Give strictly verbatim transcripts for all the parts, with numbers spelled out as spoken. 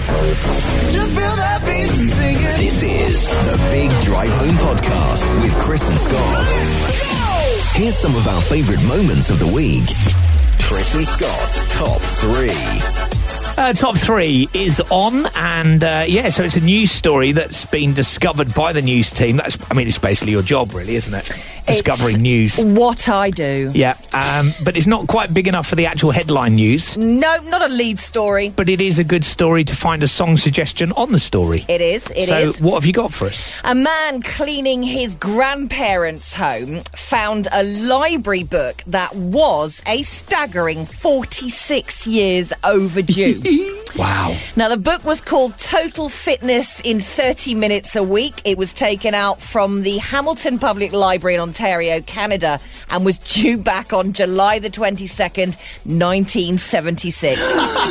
Just feel that beat and sing it. This is the Big Drive Home Podcast with Chris and Scott. Here's some of our favourite moments of the week. Chris and Scott's Top three. Uh, top three is on, and uh, yeah, so it's a news story that's been discovered by the news team. That's, I mean, it's basically your job, really, isn't it? Discovering it's news. What I do. Yeah, um, but it's not quite big enough for the actual headline news. No, not a lead story. But it is a good story to find a song suggestion on the story. It is, it so is. So what have you got for us? A man cleaning his grandparents' home found a library book that was a staggering forty-six years overdue. Wow. Now, the book was called Total Fitness in thirty minutes a Week. It was taken out from the Hamilton Public Library in Ontario, Canada, and was due back on July the twenty-second, nineteen seventy-six.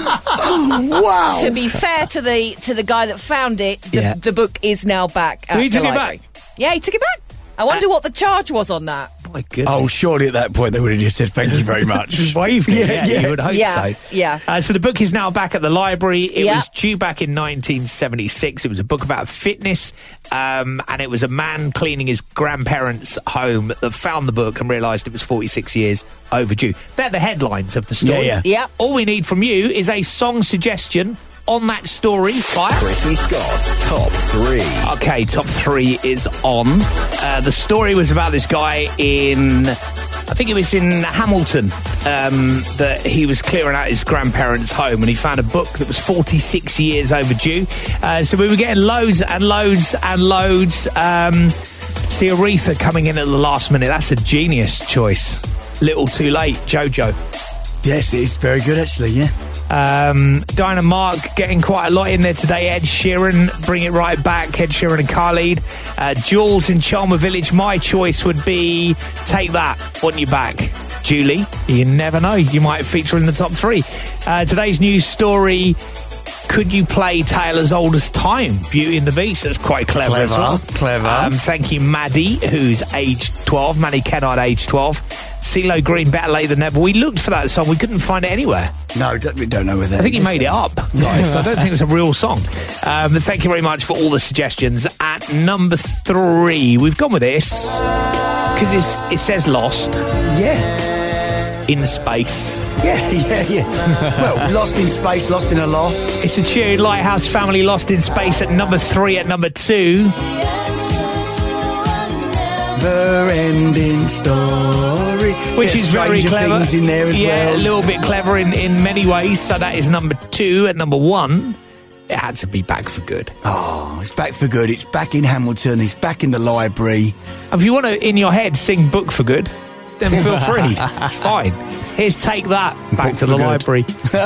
Oh, wow. To be fair to the to the guy that found it, the, Yeah. the book is now back at Did he the take it library. back? Yeah, he took it back. I wonder uh, what the charge was on that. My goodness. Oh, surely at that point they would have just said thank you very much. Just waved it. Yeah, Yeah, yeah. you would hope Yeah, so. yeah. Uh, so the book is now back at the library. It Yeah. was due back in nineteen seventy-six. It was a book about fitness, um, and it was a man cleaning his grandparents' home that found the book and realised it was forty-six years overdue. They're the headlines of the story. Yeah, yeah. Yep. All we need from you is a song suggestion on that story. Fire. Chris and Scott's Top three. Okay, top three is on. Uh, the story was about this guy in, I think it was in Hamilton, um, that he was clearing out his grandparents' home and he found a book that was forty-six years overdue. Uh, so we were getting loads and loads and loads. Um, see Aretha coming in at the last minute. That's a genius choice. Little too late, Jojo. Yes, it's very good actually, yeah. Um, Diana Mark getting quite a lot in there today. Ed Sheeran, bring it right back. Ed Sheeran and Khalid. Uh, Jules in Chalmer Village. My choice would be Take That, Want You Back. Julie, you never know. You might feature in the top three. Uh, today's news story. Could you play Taylor's Oldest Time, Beauty and the Beast? That's quite clever, Clever, as well. clever. Um, thank you, Maddie, who's aged twelve. Maddie Kennard, aged twelve. CeeLo Green, Better Late Than Never. We looked for that song. We couldn't find it anywhere. No, don't, we don't know where that I think he is. made it up. Right, so I don't think it's a real song. Um, but thank you very much for all the suggestions. At number three, we've gone with this because it says Lost Yeah, in space. yeah, yeah, yeah. Well, Lost in Space, Lost in a Loft. It's a tune, Lighthouse Family, Lost in Space at number three. At number two, The ending story. which There's is very Stranger clever. Things in there as yeah, well. a little bit clever in, in many ways. So that is number two. At number one, it had to be Back for Good. Oh, it's back for good. It's back in Hamilton. It's back in the library. If you want to, in your head, sing Book for Good, then feel free. It's fine. Here's Take That, back Book to for the Good. library.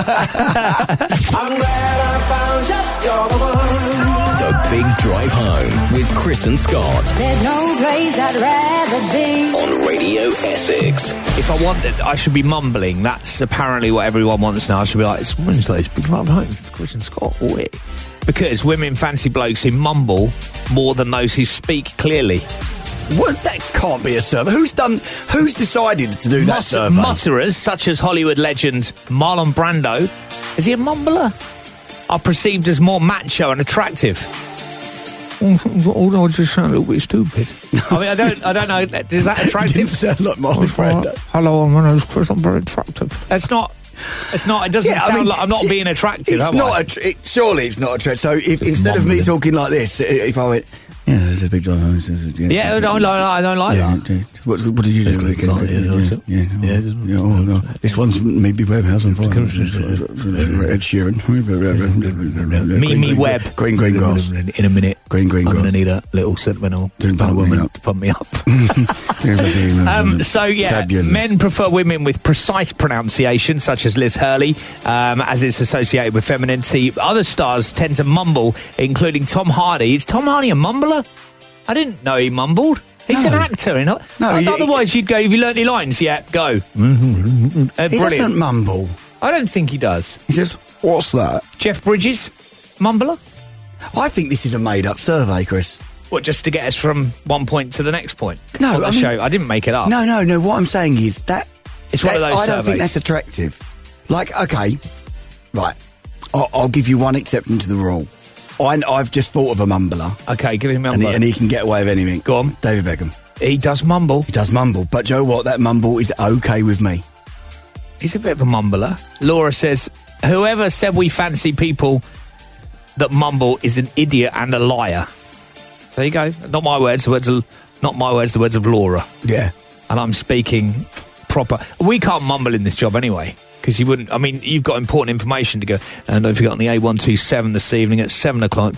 I'm glad I found you. You're the one. The Big Drive Home with Chris and Scott There's no place I'd rather be. on Radio Essex. If I wanted, I should be mumbling. That's apparently what everyone wants now. I should be like, it's Wednesday's Big Drive Home, Chris and Scott. Oh, yeah. Because women fancy blokes who mumble more than those who speak clearly. What? That can't be a survey. Who's done? Who's decided to do that Mut- survey? Mutterers, such as Hollywood legend Marlon Brando, is he a mumbler? Are perceived as more macho and attractive. Although I just sound a little bit stupid. I mean, I don't, I don't know. Is that Didn't attractive? sound like Marlon Brando. Hello, my name's Chris. I'm very attractive. It's not. It's not. It doesn't Yeah, I sound mean, like I'm not it- being attractive. It's am not. I? A tr- it, surely it's not a trend. So if, instead of me Mumbling. talking like this, i- if I went, yeah, there's a big drive home. Yeah, I don't like. I don't like Yeah, that. yeah. What, what did you do? It's Weekend? good, yeah, yeah, yeah, oh, yeah, yeah, oh, no. This one's maybe Webb House on Fire. Ed Sheeran. Me, me, Webb. Green, green grass. In a minute. Green, green I'm grass. going to need a little sentimental To pump me woman up. to pump me up. um, Um, so, yeah, Fabulous. men prefer women with precise pronunciation, such as Liz Hurley, um, as it's associated with femininity. Other stars tend to mumble, including Tom Hardy. Is Tom Hardy a mumbler? I didn't know he mumbled. He's No. an actor, you know. No, he- Otherwise, you'd go, have you learnt any lines? Yeah, go. Uh, he brilliant. doesn't mumble. I don't think he does. He says, what's that? Jeff Bridges, mumbler? I think this is a made-up survey, Chris. What, just to get us from one point to the next point? No, on the I mean- show. I didn't make it up. No, no, no. What I'm saying is that It's one of that's- those I don't think surveys. that's attractive. Like, okay, right. I'll, I'll give you one exception to the rule. I, I've just thought of a mumbler. Okay, give him a And he, mumble. and he can get away with anything. Go on. David Beckham. He does mumble. He does mumble. But Joe, what? That mumble is okay with me. He's a bit of a mumbler. Laura says, whoever said we fancy people that mumble is an idiot and a liar. There you go. Not my words, the words of, not my words, the words of Laura. Yeah. And I'm speaking proper. We can't mumble in this job anyway, because you wouldn't. I mean, you've got important information to go. And don't forget on the A one two seven this evening at seven o'clock.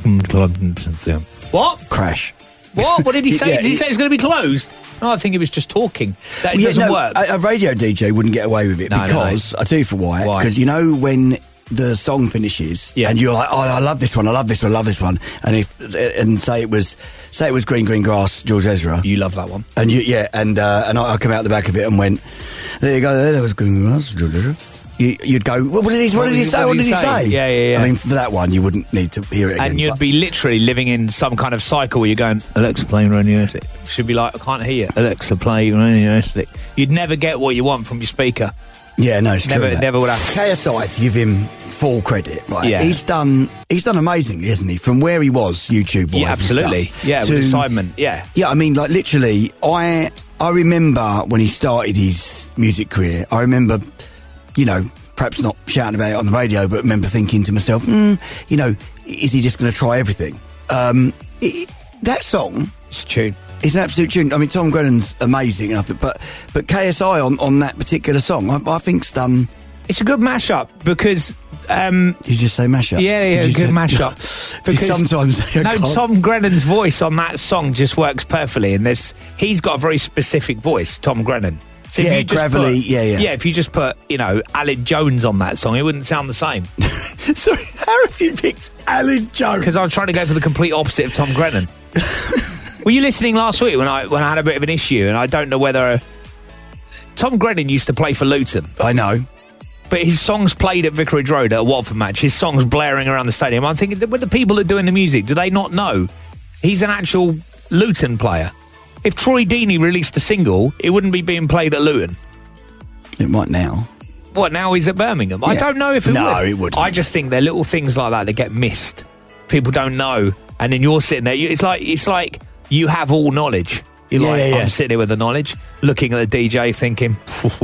What? Crash. What? What did he say? Yeah, did he he- say it's going to be closed? No, I think he was just talking. That Well, yeah, doesn't no, work. A, a radio D J wouldn't get away with it No, no, no. because, I'll tell you for why. Why? Because you know when the song finishes Yeah. and you're like, oh, I love this one, I love this one, I love this one. And if and say it was say it was Green Green Grass, George Ezra. You love that one. And you, yeah, and uh, and I, I come out the back of it and went, there you go, there, there was Green Green Grass, George Ezra. You, you'd go, well, what did he, what What did he did- say? what What did did he he say? say? Yeah, yeah, yeah. I mean, for that one, you wouldn't need to hear it again. And you'd but- be literally living in some kind of cycle where you're going, Alexa, play Radio Athletic. Should be like, I can't hear you. Alexa, play Radio Athletic. You'd never get what you want from your speaker. Yeah, no, it's Never- true. that. never would happen. K S I, to give him full credit, right? Yeah. He's done he's done amazingly, hasn't he? From where he was, YouTube wise. Yeah, absolutely. Yeah, with assignment, yeah. Yeah, I mean, like literally, I I remember when he started his music career. I remember, you know, perhaps not shouting about it on the radio, but remember thinking to myself, mm, you know, is he just going to try everything? Um, it, that song. It's a tune. It's an absolute tune. I mean, Tom Grennan's amazing, I think, but but K S I on, on that particular song, I, I think's done. It's a good mashup because... Um, Did you just say mashup? yeah, yeah, Did you good say- mashup. Because sometimes I no, can't- Tom Grennan's voice on that song just works perfectly, and this he's got a very specific voice, Tom Grennan. So if Yeah, you just gravelly, put- yeah, yeah. Yeah, if you just put, you know, Alan Jones on that song, it wouldn't sound the same. Sorry, how have you picked Alan Jones? Because I was trying to go for the complete opposite of Tom Grennan. Were you listening last week when I when I had a bit of an issue, and I don't know whether Tom Grennan used to play for Luton, I know. but his songs played at Vicarage Road at a Watford match. His songs blaring around the stadium. I'm thinking, with the people that are doing the music, do they not know he's an actual Luton player? If Troy Deeney released a single, it wouldn't be being played at Luton. It might now. What, now he's at Birmingham? I Yeah. don't know if it No, would. it wouldn't. I just think they're little things like that that get missed. People don't know. And then you're sitting there. You, it's like it's like you have all knowledge. You're Yeah, like, yeah, yeah. I'm sitting here with the knowledge, looking at the D J thinking,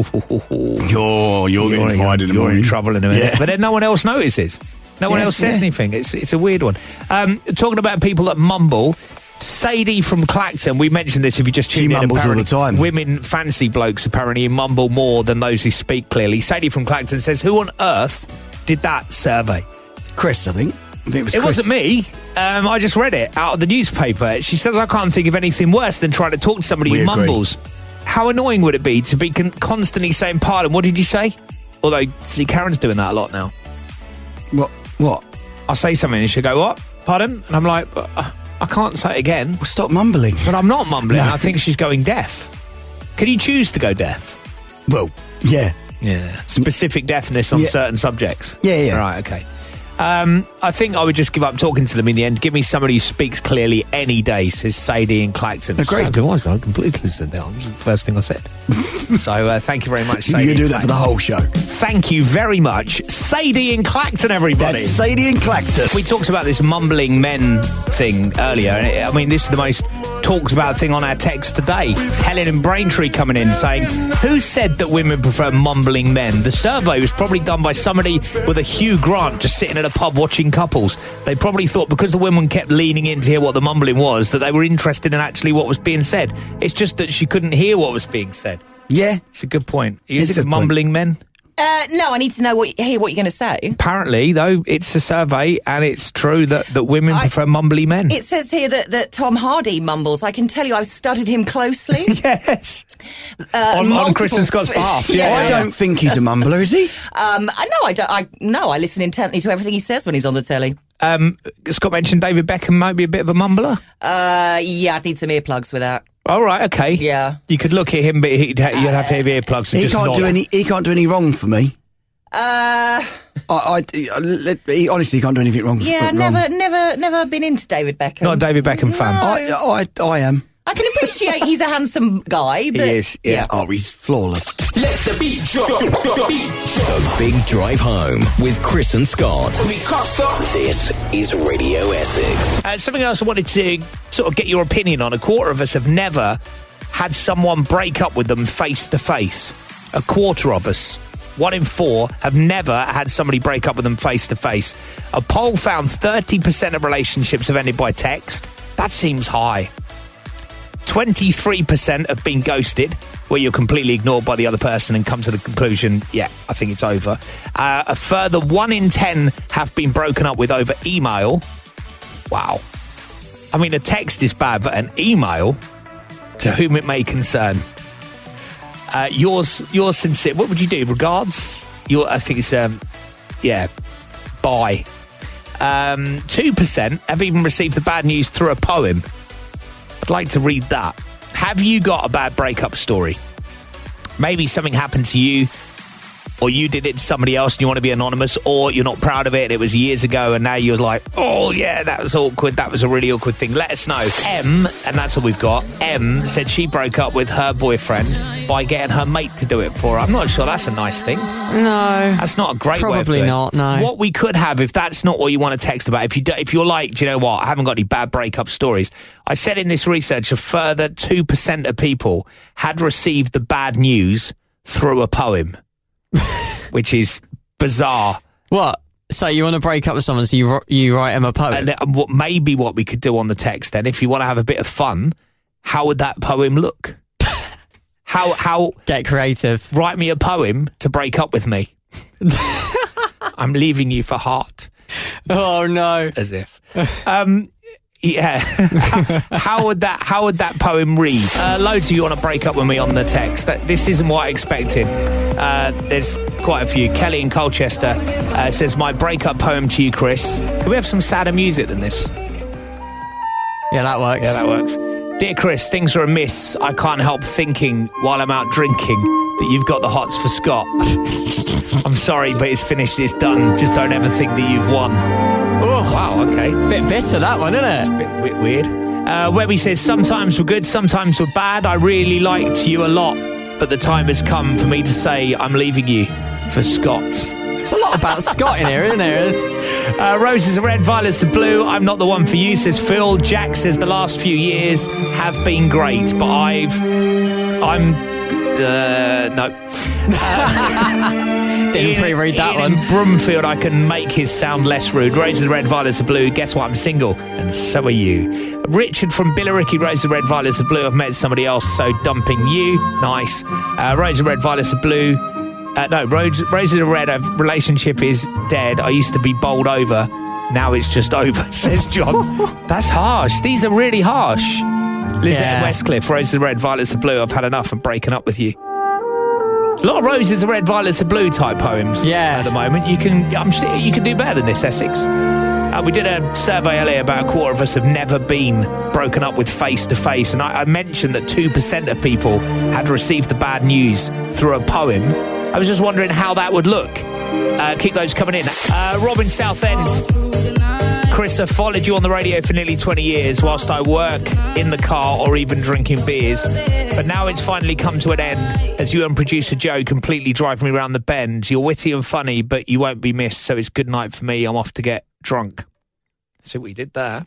You're, you're, getting in- fired in the you're morning. in trouble in a minute. Yeah. But then no one else notices. No one Yes, else says yeah. anything. It's it's a weird one. Um, talking about people that mumble, Sadie from Clacton, we mentioned this if you just She tuned in. mumbles all apparently the time. Women fancy blokes apparently mumble more than those who speak clearly. Sadie from Clacton says, who on earth did that survey? Chris, I think. I think it was It Chris. wasn't me. Um, I just read it out of the newspaper. She says, I can't think of anything worse than trying to talk to somebody We who agree. mumbles. How annoying would it be to be con- constantly saying, pardon, what did you say? Although, see, Karen's doing that a lot now. What? What? I'll say something and she'll go, what? Pardon? And I'm like, uh, I can't say it again. Well, stop mumbling. But I'm not mumbling. No. I think she's going deaf. Can you choose to go deaf? Well, yeah. Yeah. Specific deafness on Yeah. certain subjects. Yeah, yeah. Right, okay. Um, I think I would just give up talking to them in the end. Give me somebody who speaks clearly any day, says Sadie in Clacton. Agreed. I completely said that. That was the first thing I said. So uh, thank you very much, You Sadie. can do in that for the Clacton. whole show. Thank you very much, Sadie in Clacton, everybody. That's Sadie and Clacton. We talked about this mumbling men thing earlier, and it, I mean, this is the most talked about thing on our text today. Helen in Braintree coming in saying, who said that women prefer mumbling men? The survey was probably done by somebody with a Hugh Grant just sitting at a pub watching couples. They probably thought because the women kept leaning in to hear what the mumbling was, that they were interested in actually what was being said. It's just that she couldn't hear what was being said. Yeah. It's a good point. Are you It's a into good point. mumbling men? Uh, no, I need to know what hear what you're going to say. Apparently, though, it's a survey, and it's true that, that women I- prefer mumbly men. It says here that, that Tom Hardy mumbles. I can tell you I've studied him closely. Yes. Uh, on, on multiple- Chris and Scott's behalf. Yeah. I don't think he's a mumbler, is he? Um, I know I don't. I no, I listen intently to everything he says when he's on the telly. Um, Scott mentioned David Beckham might be a bit of a mumbler. Uh, yeah, I'd need some earplugs for that. All right, okay. Yeah. You could look at him, but he'd ha- you'd have to have earplugs. And He just can't nod. do any. He can't do any wrong for me. Uh, I, I, I he honestly can't do anything wrong. yeah, wrong. never, never, never been into David Beckham. Not a David Beckham fan. I, I, I am. I can appreciate he's a handsome guy. But is, yeah. Oh, he's flawless. Let the beat drop. The beat drop. The Big Drive Home with Chris and Scott. We can't stop. This is Radio Essex. Uh, something else I wanted to sort of get your opinion on. A quarter of us have never had someone break up with them face to face. A quarter of us, one in four, have never had somebody break up with them face to face. A poll found thirty percent of relationships have ended by text. That seems high. twenty-three percent have been ghosted, where you're completely ignored by the other person and come to the conclusion, yeah, I think it's over. Uh, a further one in ten have been broken up with over email. Wow. I mean, a text is bad, but an email, to whom it may concern. Uh, yours, yours sincere. What would you do? Regards? Your, I think it's, um, yeah, bye. Um, two percent have even received the bad news through a poem. I'd like to read that. Have you got a bad breakup story? Maybe something happened to you, or you did it to somebody else and you want to be anonymous, or you're not proud of it and it was years ago and now you're like, oh yeah, that was awkward, that was a really awkward thing. Let us know. M, and that's all we've got, M said she broke up with her boyfriend by getting her mate to do it for her. I'm not sure that's a nice thing. No. That's not a great way of Probably doing it. not, no. What we could have, if that's not what you want to text about, if, you do, if you're like, do you know what, I haven't got any bad breakup stories. I said in this research a further two percent of people had received the bad news through a poem. Which is bizarre. What? So you want to break up with someone, so you you write them a poem? And uh, what maybe what we could do on the text then, if you want to have a bit of fun, how would that poem look? how how Get creative. Write me a poem to break up with me. I'm leaving you for heart. Oh no! As if. Um, yeah. how would that How would that poem read? Uh, loads of you want to break up with me on the text. That this isn't what I expected. Uh, there's quite a few. Kelly in Colchester uh, says, "My breakup poem to you, Chris." Can we have some sadder music than this? Yeah, that works. Yeah, that works. Dear Chris, things are amiss. I can't help thinking while I'm out drinking that you've got the hots for Scott. I'm sorry, but it's finished. It's done. Just don't ever think that you've won. Oh, wow, okay. Bit bitter, that one, isn't it? It's a bit w- weird. Uh, Webby says, sometimes we're good, sometimes we're bad. I really liked you a lot, but the time has come for me to say I'm leaving you for Scott. It's a lot about Scott in here, isn't there? Uh, Roses are red, violets are blue. I'm not the one for you, says Phil. Jack says the last few years have been great, but I've... I'm... Uh, no. Uh, Didn't pre-read that Ian one. In Broomfield, I can make his sound less rude. Roses are red, violets are blue. Guess what? I'm single, and so are you. Richard from Billericay, roses are red, violets are blue. I've met somebody else, so dumping you. Nice. Uh, roses are red, violets are blue. Uh, no, roses, roses are red. A relationship is dead. I used to be bowled over. Now it's just over, says John. That's harsh. These are really harsh. Lizette Yeah. Westcliff, roses are red, violets are blue. I've had enough of breaking up with you. A lot of roses are red, violets are blue type poems. Yeah. At the moment, you can. I'm st- you can do better than this, Essex. Uh, we did a survey earlier about a quarter of us have never been broken up with face to face, and I, I mentioned that two percent of people had received the bad news through a poem. I was just wondering how that would look. Uh, keep those coming in. Uh, Robin Southend. Chris, I've followed you on the radio for nearly twenty years whilst I work in the car or even drinking beers. But now it's finally come to an end as you and producer Joe completely drive me around the bend. You're witty and funny, but you won't be missed, so it's good night for me. I'm off to get drunk. See what you did there?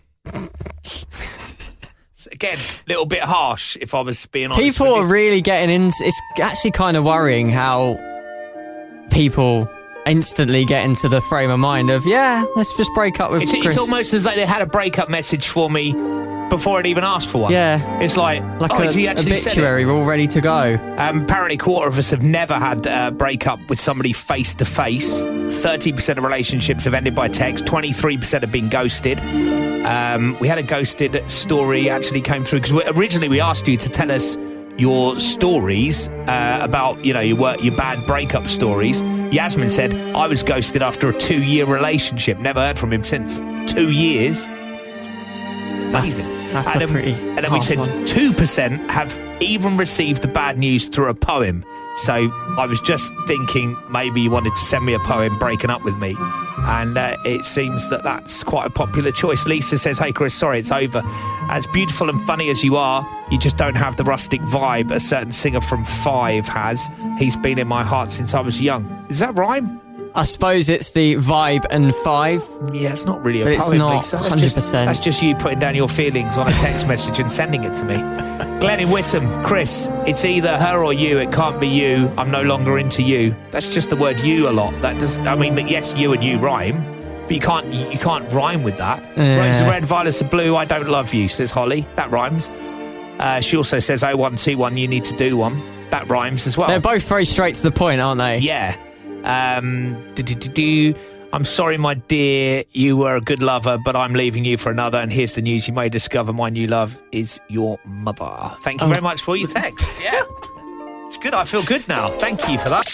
So again, a little bit harsh, if I was being honest. People with are you. really getting in. It's actually kind of worrying how people instantly get into the frame of mind of, yeah, let's just break up with It's, Chris. it's almost as though they had a breakup message for me before I'd even asked for one. Yeah. It's like, like oh, a he actually said it. obituary, we're all ready to go. Um, apparently, a quarter of us have never had a breakup with somebody face to face. thirty percent of relationships have ended by text. twenty-three percent have been ghosted. Um, we had a ghosted story actually came through because originally we asked you to tell us your stories uh, about, you know, your work, your bad breakup stories. Yasmin said, I was ghosted after a two-year relationship. Never heard from him since. Two years. That's, that's and a then, pretty and then we harsh said one. two percent have even received the bad news through a poem. So I was just thinking maybe you wanted to send me a poem breaking up with me. And uh, it seems that that's quite a popular choice. Lisa says, hey, Chris, sorry, it's over. As beautiful and funny as you are, you just don't have the rustic vibe a certain singer from Five has. He's been in my heart since I was young. Does that rhyme? I suppose it's the vibe and five. Yeah, it's not really a But it's poem, not Lisa. one That's hundred percent. just, that's just you putting down your feelings on a text message and sending it to me. Glenn in Whittam, Chris, it's either her or you. It can't be you. I'm no longer into you. That's just the word you a lot. That does. I mean, yes, you and you rhyme, but you can't. You can't rhyme with that. Yeah. Rose are red, violets are blue. I don't love you, says Holly. That rhymes. Uh, she also says oh one two one. You need to do one. That rhymes as well. They're both very straight to the point, aren't they? Yeah. Um, do-do-do-do. I'm sorry, my dear, you were a good lover, but I'm leaving you for another. And here's the news: you may discover my new love is your mother. Thank you Oh. very much for your text. Yeah, it's good. I feel good now. Thank you for that.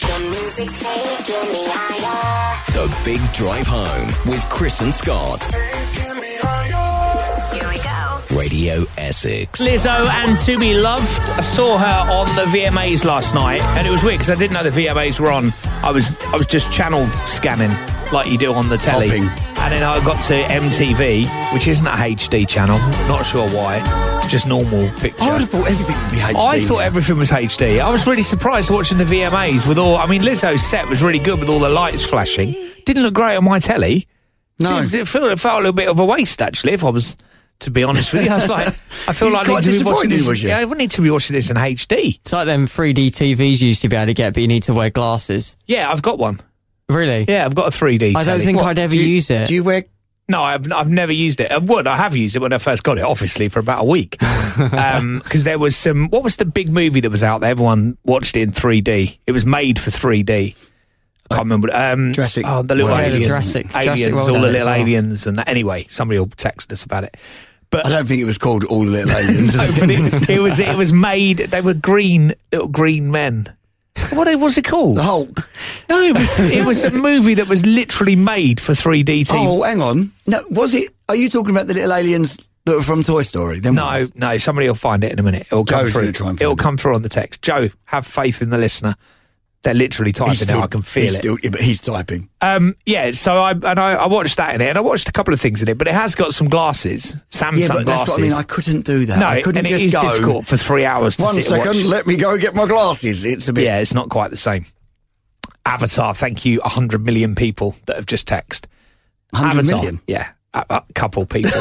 The Big Drive Home with Chris and Scott. Here we go. Radio Essex. Lizzo and To Be Loved. I saw her on the V M As last night, and it was weird because I didn't know the V M As were on. I was I was just channel scanning like you do on the telly. Hopping. And then I got to M T V, which isn't a H D channel. Not sure why. Just normal picture. I would have thought everything would be H D. I thought now. everything was H D. I was really surprised watching the V M As with all. I mean, Lizzo's set was really good with all the lights flashing. Didn't look great on my telly. No. It, it, felt, it felt a little bit of a waste, actually, if I was to be honest with you. I was like, I feel You like was I need quite to be watching disappointed, this. was you? Yeah, I would need to be watching this in H D. It's like them three D T Vs you used to be able to get, but you need to wear glasses. Yeah, I've got one. Really? Yeah, I've got a three D. I don't telly. think What? I'd ever Do you- use it. Do you wear... No, I've I've never used it. I would. I have used it when I first got it, obviously, for about a week. Um, because there was some. What was the big movie that was out there? Everyone watched it in three D. It was made for three D. I can't remember. Um, Jurassic Oh, the little World. aliens. Yeah, the Jurassic- aliens, Jurassic World all the had it little as well. aliens and that. Anyway, somebody will text us about it. But I don't think it was called All the Little Aliens. no, but it, it was it was made. They were green little green men. What was it called? The Hulk. No, it was it was a movie that was literally made for three D T V. Oh, hang on. No, was it... Are you talking about the little aliens that were from Toy Story? Them No, ones? no, somebody will find it in a minute. It'll come Joe's through. gonna try and find It'll it. come through on the text. Joe, have faith in the listener. They're literally typing He's now. I can feel he's it. Still, yeah, but he's typing. Um, yeah, so I and I, I watched that in it, and I watched a couple of things in it, but it has got some glasses, Samsung Yeah, but glasses. that's what I mean. I couldn't do that. no, I couldn't and it just is go... difficult for three hours to One sit and second, watch. let me go get my glasses. It's a bit... Yeah, it's not quite the same. Avatar, thank you, one hundred million people that have just texted. one hundred Avatar, million? yeah, a, a couple people.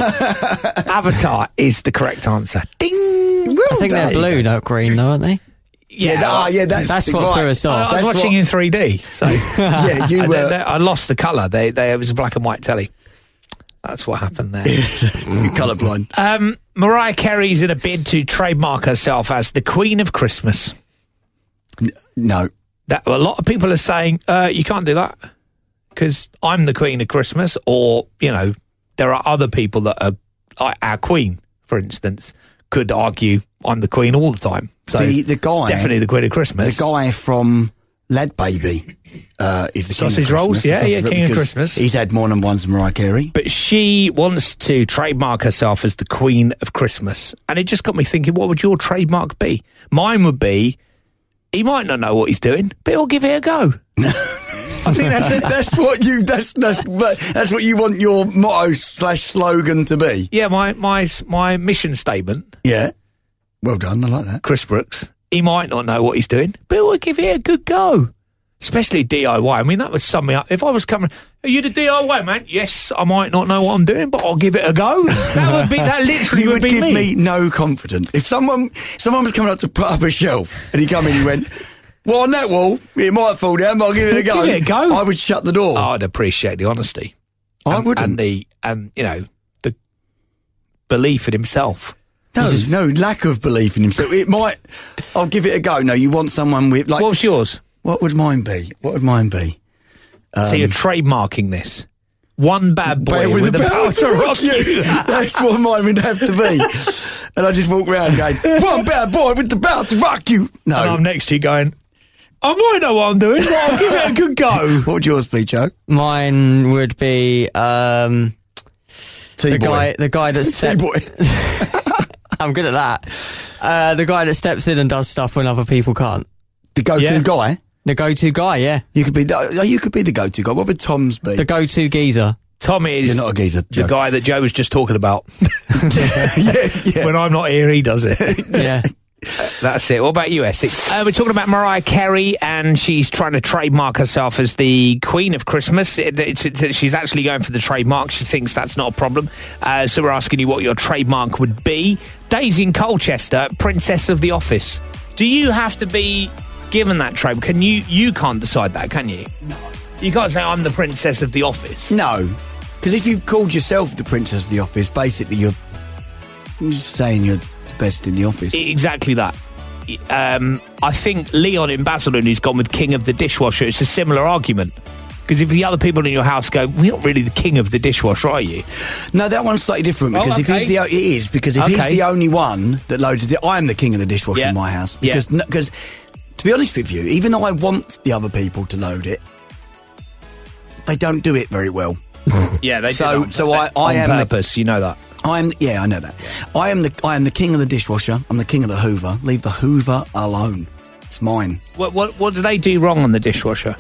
Avatar is the correct answer. Ding! I think they're blue, not green, though, aren't they? Yeah, that, ah, yeah, that's, That's the- what right. threw us I, off. I was That's watching what- in three D, so Yeah, you I, were... they- they- I lost the colour. They, they, it was a black and white telly. That's what happened there. You're colourblind. um, Mariah Carey's in a bid to trademark herself as the Queen of Christmas. No. That a lot of people are saying uh, you can't do that because I'm the Queen of Christmas, or you know there are other people that are like our Queen, for instance, could argue I'm the Queen all the time. So The- the guy- definitely the Queen of Christmas. The guy from Lad Baby uh, is the Sausage King of rolls, Christmas. yeah, The yeah, sausage- King of because Christmas. He's had more than once Mariah Carey. But she wants to trademark herself as the Queen of Christmas. And it just got me thinking, what would your trademark be? Mine would be, he might not know what he's doing, but he'll give it a go. I think that's it. That's what you. That's that's that's what you want your motto slash slogan to be. Yeah, my, my, my mission statement, Yeah. Well done. I like that. Chris Brooks, he might not know what he's doing, but he'll give it a good go. Especially D I Y. I mean, that would sum me up. If I was coming, are you the D I Y man? Yes, I might not know what I'm doing, but I'll give it a go. That would be, that literally You would, would be give me. me no confidence if someone someone was coming up to put up a shelf and he come in and he went, "Well, on that wall, it might fall down, but I'll give it a go." Give it a go. I would shut the door. I'd appreciate the honesty. I and, wouldn't. And the, and, you know, the belief in himself. no, no lack of belief in himself. It might. I'll give it a go. No, you want someone with like. What was yours? What would mine be? What would mine be? so you're trademarking this. One bad boy Bear with, the power to rock you. That's what mine would have to be. And I just walk around going, "One bad boy with the power to rock you." No. And I'm next to you going, I might know what I'm doing, but I'll give it a good go. What would yours be, Joe? Mine would be um, the T-boy. guy, the guy that steps. T-boy. I'm good at that. Uh, the guy that steps in and does stuff when other people can't. The go-to Yeah. guy. The go-to guy, yeah. You could be the, you could be the go-to guy. What would Tom's be? The go-to geezer. Tom is You're not a geezer, the Joe. guy that Joe was just talking about. yeah, yeah. When I'm not here, he does it. Yeah. That's it. What about you, Essex? Uh, we're talking about Mariah Carey, and she's trying to trademark herself as the Queen of Christmas. It, it's, it's, she's actually going for the trademark. She thinks that's not a problem. Uh, so we're asking you what your trademark would be. Daisy in Colchester, Princess of the Office. Do you have to be given that trademark? Can you? You can't decide that, can you? No. You can't say I'm the Princess of the Office. No, because if you've called yourself the Princess of the Office, basically you're, you're saying you're the best in the office. Exactly that. Um, I think Leon in Basildon, who's gone with King of the Dishwasher, it's a similar argument. Because if the other people in your house go, we're not really the king of the dishwasher, are you? No, that one's slightly different because Oh, if okay. he's the o- it is because if Okay. he's the only one that loads it, I am the king of the dishwasher Yeah. in my house. Yeah. Because because to be honest with you, even though I want the other people to load it, they don't do it very well. Yeah, they So- did on, so I- I on am the- purpose, you know that. I am yeah, I know that. I am the I am the king of the dishwasher. I'm the king of the Hoover. Leave the Hoover alone. It's mine. What, what, what do they do wrong on the dishwasher?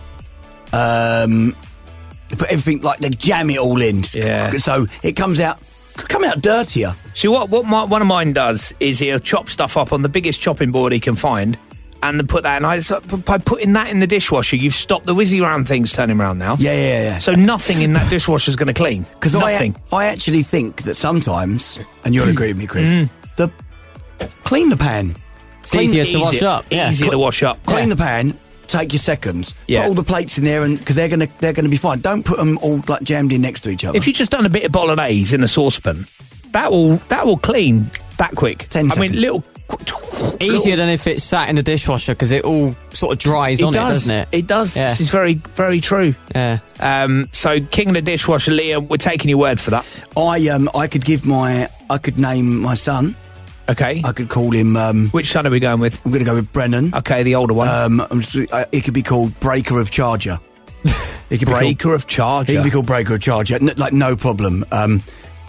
Um, they put everything like they jam it all in. Yeah. So it comes out come out dirtier. See, what, what my, one of mine does is he'll chop stuff up on the biggest chopping board he can find and then put that in. I just, by putting that in the dishwasher, you've stopped the whizzy round things turning around now. Yeah, yeah, yeah. So nothing in that dishwasher's going to clean. Because I, nothing. I actually think that sometimes, and you'll agree with me, Chris, Mm. the clean the pan, It's easier to wash Easier- up. Yeah. Easier to wash up. clean Yeah. the pan. Take your seconds. Yeah. Put all the plates in there, and because they're gonna they're gonna be fine. Don't put them all like jammed in next to each other. If you just done a bit of bolognese in a saucepan, that will that will clean that quick. Ten I mean, seconds. little Easier than if it's sat in the dishwasher because it all sort of dries it on does, it, doesn't it? It does. Yeah. This is very very true. Yeah. Um, so, King of the Dishwasher, Liam, we're taking your word for that. I um I could give my I could name my son. Okay. I could call him. Um, Which son are we going with? I'm going to go with Brennan. Okay, the older one. Um, I'm just, uh, it could be called Breaker of Charger. It could be Breaker called, of Charger. He could be called Breaker of Charger. N- like no problem. Um,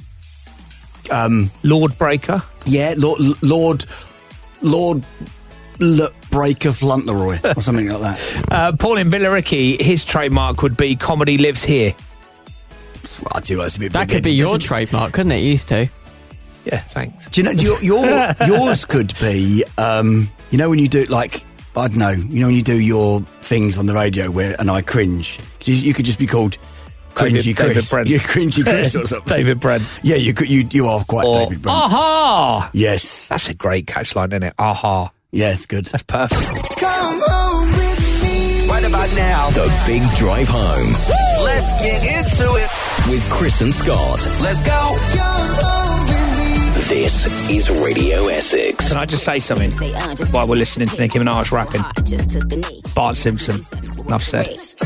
um, Lord Breaker. yeah, Lord Lord Lord L- Breaker Fauntleroy or something like that. Uh, Paul in Billericay, his trademark would be Comedy Lives Here. I do. That's a bit That big could be headed. your trademark, couldn't it? It used to. Yeah, thanks. Do you know your, your yours could be? Um, you know when you do like I don't know. You know when you do your things on the radio where and I cringe. You, you could just be called David- Cringy David Chris. Brent. You're Cringy Chris or something. David Brent. Yeah, you could. You you are quite Or David Brent. Aha! Yes, That's a great catchline, isn't it? Aha. yes, good. That's perfect. Come home with me. Right about now. The Big Drive Home Let's get into it. with Chris and Scott. Let's go. Come home with me. This is Radio Essex. Can I just say something while we're listening to Nicki Minaj rapping? Bart Simpson. Enough said.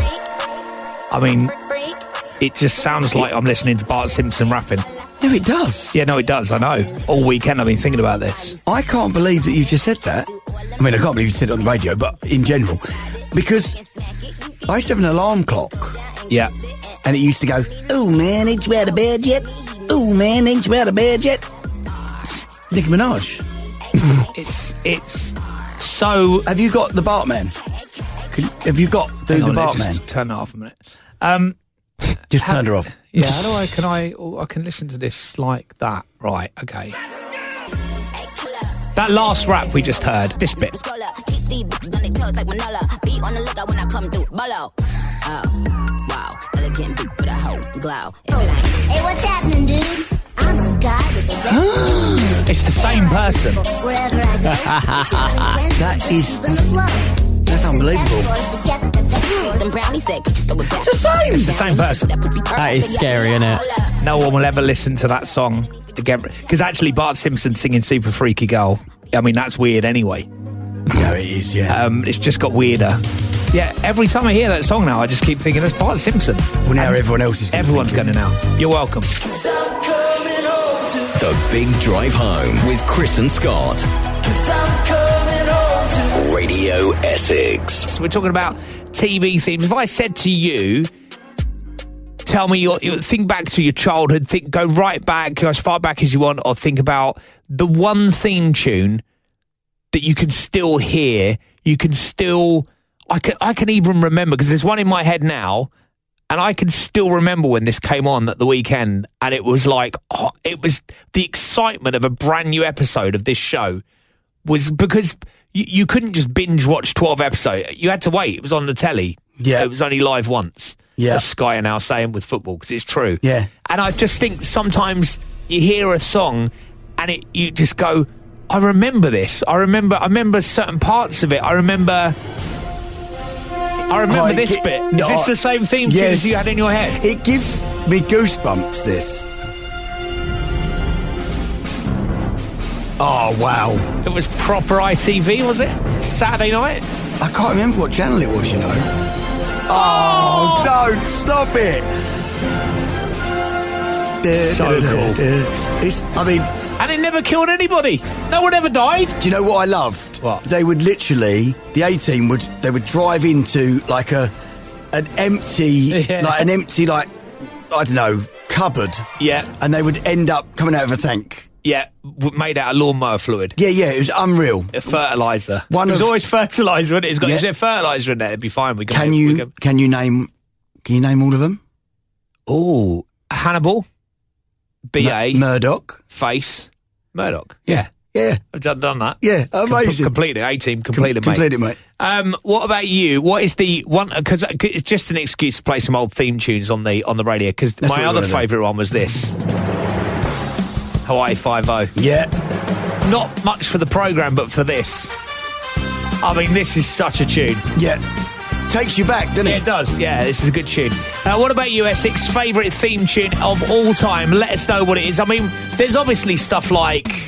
I mean, it just sounds like I'm listening to Bart Simpson rapping. No, it does. Yeah, no, it does. I know. All weekend I've been thinking about this. I can't believe that you just said that. I mean, I can't believe you said it on the radio, but in general, because I used to have an alarm clock, Yeah. and it used to go, "Oh man, ain't you out of bed yet? Oh man, ain't you out of bed yet?" Nicki Minaj. It's it's so. Have you got the Bartman? Could, have you got do Hang the on, let's Bartman? just turn it off a minute. Um, Just turned her off. yeah, how do I can I oh, I can listen to this like that? Right, okay. That last rap we just heard, this bit. Hey, what's happening, dude? I'm a guy with a red It's the same person. Wherever I go, That is- the flow. That's unbelievable. It's the same. It's the same person. That is scary, isn't it? No one will ever listen to that song again. Because actually, Bart Simpson singing Super Freaky Girl, I mean, that's weird anyway. No, it is. Yeah. Um, it's just got weirder. Yeah, every time I hear that song now, I just keep thinking, that's Bart Simpson. well, now everyone else is. Gonna Everyone's think going it. to now. You're welcome. Cause I'm coming home to. The Big Drive Home with Chris and Scott. Cause I'm coming home to. Radio Essex. So we're talking about T V themes. If I said to you, tell me your, your think back to your childhood, think go right back, go as far back as you want, or think about the one theme tune that you can still hear, you can still I can I can even remember, because there's one in my head now, and I can still remember when this came on at the weekend, and it was like, oh, it was the excitement of a brand new episode of this show was because you, you couldn't just binge watch twelve episodes. You had to wait. It was on the telly. Yeah. It was only live once. Yeah. As Sky are now saying with football, because it's true. Yeah. And I just think sometimes you hear a song and it you just go, I remember this. I remember I remember certain parts of it. I remember I remember Oh, it this gi- bit. Is no, this I- the same theme tune Yes. as you had in your head? It gives me goosebumps, this. Oh, wow. It was proper I T V, was it? Saturday night? I can't remember what channel it was, you know. Oh, don't stop it. So cool. It's, I mean, And it never killed anybody. No one ever died. do you know what I loved? What? They would literally, the A-team would, they would drive into like a, an empty, Yeah. like an empty, like, I don't know, cupboard. Yeah. And they would end up coming out of a tank. Yeah, w- made out of lawnmower fluid. Yeah, yeah, it was unreal. A fertiliser. One it was of- always fertiliser, wasn't it? It's got Yeah. is there fertiliser in there? It'd be fine. We can, Can make- you, we can... can you name, can you name all of them? Oh, Hannibal, B A, Mur- Murdoch. Face, Murdoch. Yeah. Yeah. I've done, done that. Yeah, amazing. Com- completed. A-team completed, Com- mate. completed, mate. Um, what about you? What is the one? Because it's just an excuse to play some old theme tunes on the on the radio. Because That's my what we're other gonna do. favourite one was this, Hawaii Five-O. Yeah. Not much for the programme, but for this. I mean, this is such a tune. Yeah. Takes you back, doesn't Yeah, it? it does. Yeah, this is a good tune. Uh, what about you, Essex? Favourite theme tune of all time? Let us know what it is. I mean, there's obviously stuff like...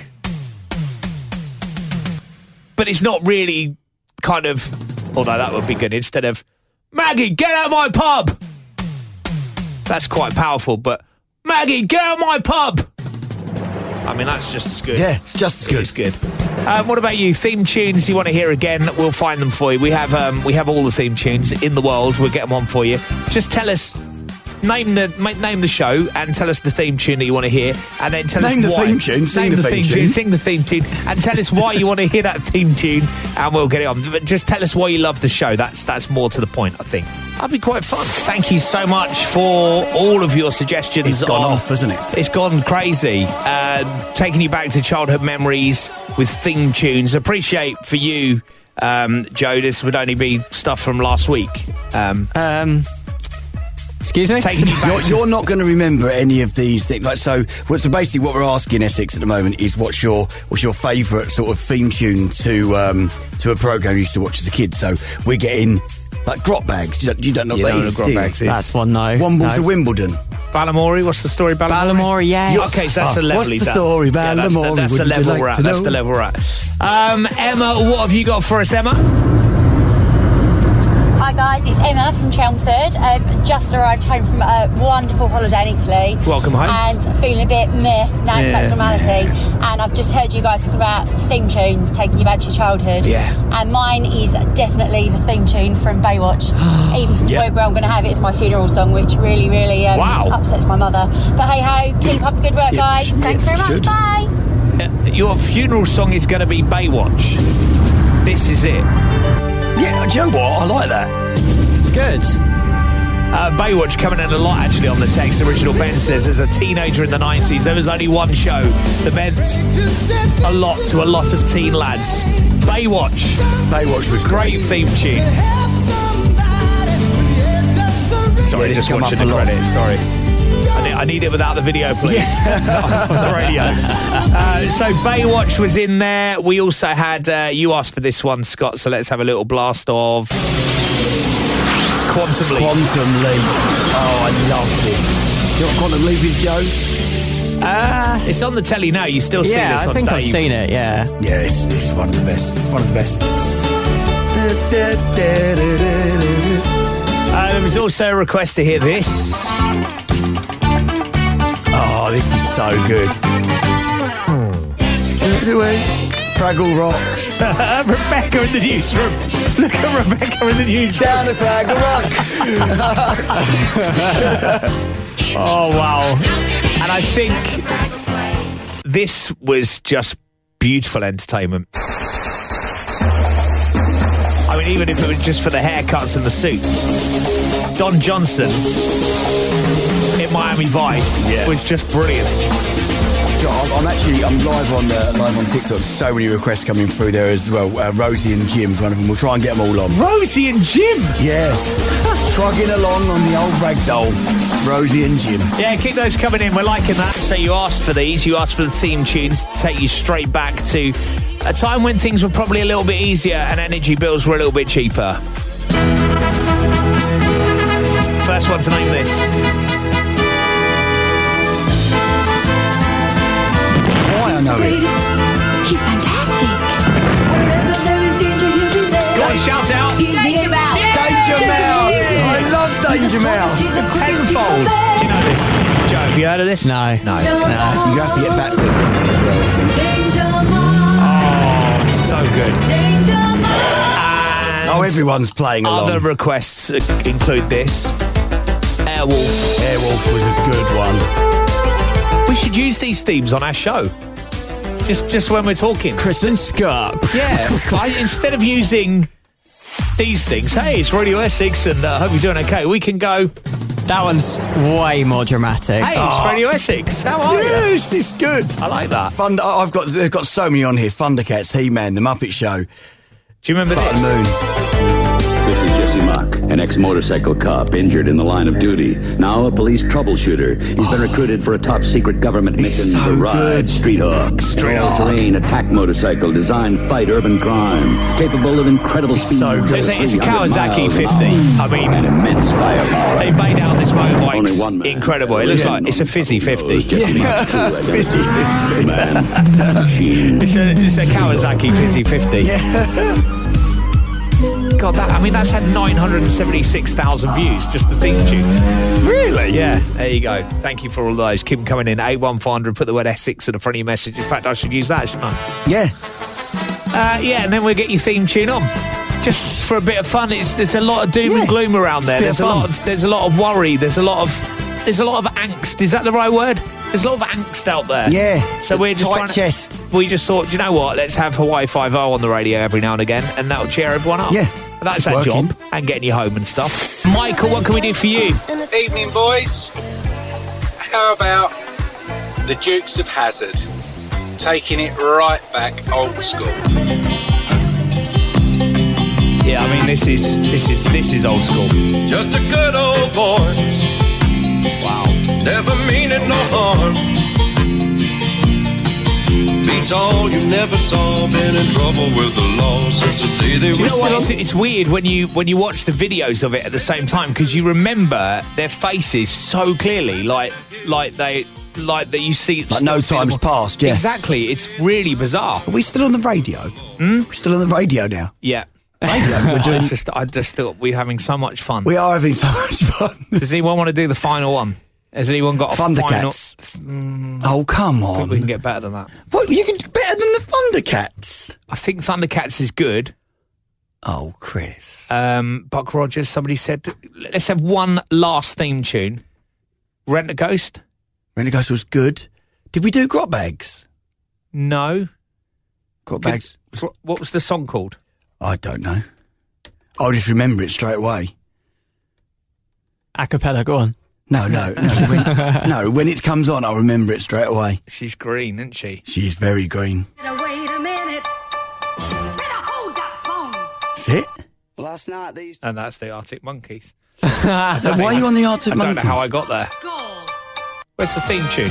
But it's not really kind of... Although that would be good. Instead of, Maggie, get out of my pub! That's quite powerful, but... Maggie, get out of my pub! I mean, that's just as good. Yeah, it's just as It good. is good. Um, what about you? Theme tunes you want to hear again? We'll find them for you. We have um, we have all the theme tunes in the world. We'll get them on for you. Just tell us, name the ma- name the show, and tell us the theme tune that you want to hear, and then tell Name us the why. theme tune, sing Name the the theme theme tune, tune. sing the theme tune, and tell us why you want to hear that theme tune, and we'll get it on. But just tell us why you love the show. That's that's more to the point, I think. That'd be quite fun. Thank you so much for all of your suggestions. It's gone on- off, hasn't it? It's gone crazy. Uh, taking you back to childhood memories with theme tunes. Appreciate for you, um, Joe, this would only be stuff from last week. Um, Um, excuse me? taking you back You're, to- you're not going to remember any of these things. Like so, well, so basically, what we're asking Essex at the moment is what's your what's your favourite sort of theme tune to um, to a program you used to watch as a kid. So we're getting like grot bags. You don't, you don't know You what know that what is, a grot do you? bags is. That's one, no. Wombles no. to Wimbledon. Balamory, what's the story, Balamory? Balamory, yes. Okay, so that's Oh, a level what's he's the at. story, Yeah, that's the, Balamory? that's the Would you level like we're at. to That's know? the level we're at. Um, Emma, what have you got for us, Emma? Hi guys, it's Emma from Chelmsford. Um, just arrived home from a wonderful holiday in Italy. Welcome home. And feeling a bit meh, now it's back Yeah. to normality. And I've just heard you guys talking about theme tunes, taking you back to your childhood. Yeah. And mine is definitely the theme tune from Baywatch. Even to the Yeah. point where I'm going to have it as my funeral song, which really, really um, Wow. upsets my mother. But hey ho, keep up the good work, Yeah, guys. yeah, Thanks very much. should. Bye. Uh, your funeral song is going to be Baywatch. This is it. Yeah, do you know what? I like that. It's good. Uh, Baywatch coming in a lot actually on the text. Original Ben says, as a teenager in the nineties, there was only one show that meant a lot to a lot of teen lads. Baywatch. Baywatch was Great theme tune. Sorry, Yeah, just it's come watching up the a lot. credits. Sorry. I need, I need it without the video, please. On the radio. Uh, so Baywatch was in there. We also had, uh, you asked for this one, Scott, so let's have a little blast of Quantum Leap. Quantum Leap. Oh, I love this. You know what Quantum Leap is, Joe? Uh, It's on the telly now. You still see yeah, this I on think Dave. I've seen it, yeah. Yeah, it's, it's one of the best. It's one of the best. Uh, there was also a request to hear this. Oh, this is so good. Fraggle Rock. Rebecca in the newsroom. Look at Rebecca in the newsroom. Down at Fraggle Rock. Oh, wow. And I think this was just beautiful entertainment. I mean, even if it was just for the haircuts and the suits. Don Johnson in Miami Vice Yeah. was just brilliant. Jo, I'm, I'm actually I'm live on uh, live on TikTok. So many requests coming through there as well. Uh, Rosie and Jim's one of them. We'll try and get them all on. Rosie and Jim. Yeah, trugging along on the old ragdoll. Rosie and Jim. Yeah, keep those coming in. We're liking that. So you asked for these. You asked for the theme tunes to take you straight back to a time when things were probably a little bit easier and energy bills were a little bit cheaper. First one to name this. Why I know it. He's fantastic. Wherever there is danger, he'll be there. Go on, shout out. Danger Mouse. Danger Mouse. I love Danger Mouse. Tenfold. Do you know this? Joe, have you heard of this? No. No. You have to get back to it as well, I think. Danger Mouse. Oh, so good. Danger Mouse. And Oh, everyone's playing along. other requests include this. Airwolf. Airwolf was a good one. We should use these themes on our show. Just just when we're talking. Chris and Scott. Yeah. I, instead of using these things, hey, it's Radio Essex and I uh, hope you're doing okay, we can go, That one's way more dramatic. hey, it's Radio Essex. How are you? Yes, it's good. I like that. Fund- I've got they've got so many on here. Thundercats, He-Man, The Muppet Show, Do you remember Button this? Moon. This is Jesse Mock, an ex-motorcycle cop injured in the line of duty. Now a police troubleshooter. He's been recruited for a top-secret government It's mission, so The Ride good. Street Hawk. Street An Hawk. all-terrain attack motorcycle designed to fight urban crime. Capable of incredible speed. so good. It's a, it's a three hundred Kawasaki miles an fifty. hour, I mean, and immense firepower. they made out this Only one motorbike's man. incredible. It looks Yeah. like it's a fizzy fifty. Jesse Mock's true identity. Fizzy fifty. Man, machine. It's a, it's a Kawasaki fizzy fifty. God, that I mean, that's had nine hundred seventy-six thousand views, just the theme tune. Really? Yeah, there you go. Thank you for all those. Keep them coming in. eight one four hundred, put the word Essex at the front of your message. In fact, I should use that, shouldn't I? Yeah. Uh, yeah, and then we'll get your theme tune on. Just for a bit of fun. It's there's a lot of doom Yeah. and gloom around there. It's a There's bit a of lot of there's a lot of worry. There's a lot of there's a lot of angst. Is that the right word? There's a lot of angst out there. Yeah. So we're just Tight trying to- chest. we just thought, do you know what? Let's have Hawaii Five-O on the radio every now and again, and that'll cheer everyone up. Yeah. And that's It's our working. job, and getting you home and stuff. Michael, what can we do for you? Evening, boys. How about the Dukes of Hazzard? Taking it right back old school. Yeah, I mean, this is this is this is old school. Just a good old boy. Wow. Never meaning no harm. Beats all you never saw. Been in trouble with the law since the day they Do you were know what? It's, still- it's weird when you when you watch the videos of it at the same time because you remember their faces so clearly, like like they like that you see. Like no still see time's them- passed, yeah. Exactly. It's really bizarre. Are we still on the radio? Hmm? We're still on the radio now. Yeah. Radio. We're doing. I just I just thought we're having so much fun. We are having so much fun. Does anyone want to do the final one? Has anyone got a Thundercats. final? Oh, come I think on. we can get better than that. What, you can do better than the Thundercats? I think Thundercats is good. Oh, Chris. Um, Buck Rogers, somebody said, let's have one last theme tune. Rent a Ghost? Rent a Ghost was good. Did we do Grot Bags? No. Grot Good- Bags? What was the song called? I don't know. I'll just remember it straight away. Acapella, go on. No, no, no. When, no, when it comes on, I'll remember it straight away. She's green, isn't she? She's very green. Wait a minute. Better hold that phone. That's it? Last night these And that's the Arctic Monkeys. So why are you on the Arctic I don't Monkeys? know how I got there. Where's the theme tune?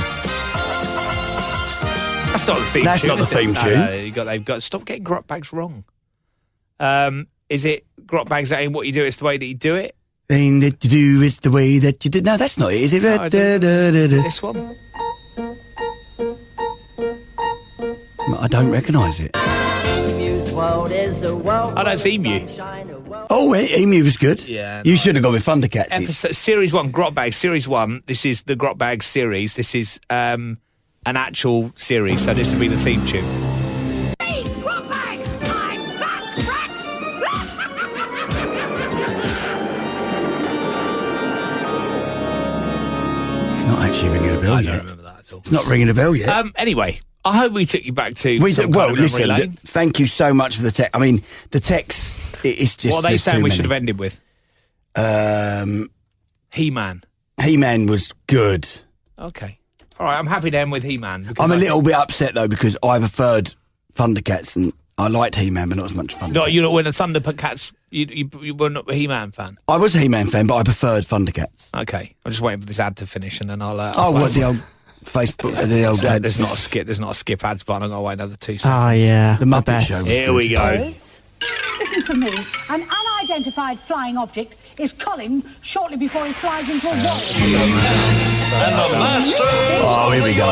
That's not the theme That's tune. not the is it? theme No, tune. no, you got, they've got, stop getting grot bags wrong. Um, is it grot bags that ain't what you do, it's the way that you do it? Thing that you do is the way that you did. No, that's not it, is it? No, I Da, don't- da, da, da. This one? I don't recognise it. Oh, that's Emu. Oh, E- Emu was good. Yeah, You no. should have gone with Thundercats. It's- Episode, series one, Grot Bag. Series one, this is the Grot Bag series. This is um, an actual series, so this will be the theme tune. It's not actually ringing a bell I yet. don't remember that at all. It's not ringing a bell yet. Um, anyway, I hope we took you back to. We some do, well, kind of listen. memory th- lane. thank you so much for the text. I mean, the text. It, it's just. What are they there's saying too we many. should have ended with? Um, He-Man. He-Man was good. Okay. All right, I'm happy to end with He-Man. because I'm a I- little bit upset though because I preferred Thundercats and I liked He-Man, but not as much Thundercats. No, you know, when the Thundercats, you, you, you were not a He-Man fan. I was a He-Man fan, but I preferred Thundercats. Okay, I'm just waiting for this ad to finish, and then I'll. Uh, Oh, I'll what the old Facebook, the old So ads. there's not a skip. There's not a skip ads button. I'm gonna wait another two Oh, seconds. yeah. The Muppet best. Show. was Here good. we go. Boys, listen to me. An unidentified flying object is culling shortly before he flies into a wall. Oh, here we go.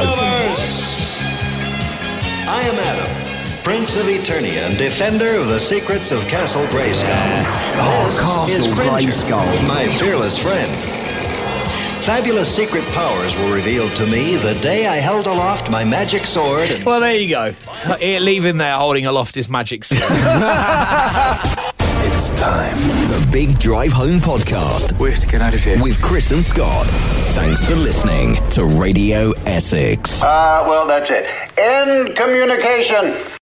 I am Adam, Prince of Eternia and defender of the secrets of Castle Grayskull. Oh, This is Castle Cringer, Grayskull. my fearless friend. Fabulous secret powers were revealed to me the day I held aloft my magic sword and... Well, there you go. Here, leave him there holding aloft his magic sword. It's time. The Big Drive Home Podcast. We have to get out of here. With Chris and Scott. Thanks for listening to Radio Essex. Uh, well, that's it. End communication.